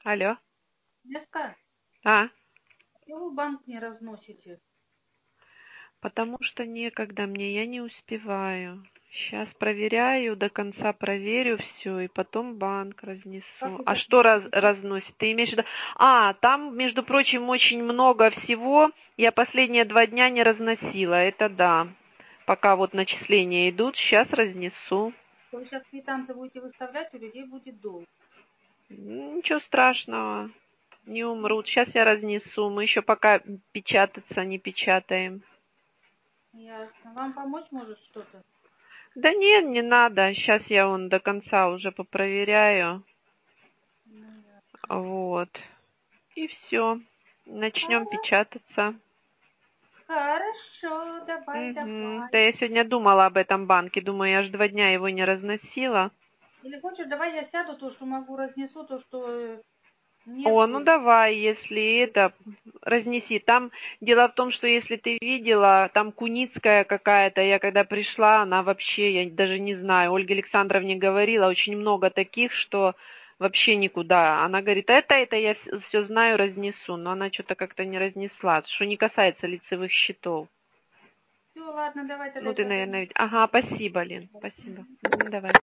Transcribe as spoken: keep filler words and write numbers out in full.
Алло. Леска, А, почему вы банк не разносите? потому что некогда мне, я не успеваю. Сейчас проверяю, до конца проверю все, и потом банк Как разнесу. вы А сейчас что раз, можете? разносит? Ты имеешь в виду? А, там, между прочим, очень много всего. Я последние два дня не разносила, это да. Пока вот начисления идут, сейчас разнесу. Вы сейчас квитанции будете выставлять, у людей будет долг. М, Ничего страшного, не умрут. Сейчас я разнесу. Мы еще пока печататься не печатаем. Ясно. Вам помочь может что-то? Да нет, не надо. Сейчас я вон до конца уже попроверяю. Ну, ясно. Вот. И все. Начнем Хоро- печататься. Хорошо, давай, Угу. давай. Да я сегодня думала об этом банке. Думаю, я ж два дня его не разносила. Или хочешь, давай я сяду, то, что могу, разнесу, то, что э, О, нет. ну давай, если это, разнеси. Там дело в том, что если ты видела, там Куницкая какая-то, я когда пришла, она вообще, я даже не знаю, Ольга Александровне говорила, очень много таких, что вообще никуда. Она говорит, это, это я все знаю, разнесу, но она что-то как-то не разнесла, что не касается лицевых счетов. Все, ладно, давай тогда Ну, я ты, сейчас наверное, займусь. ведь... Ага, спасибо, Лен, спасибо. Мгм, давай.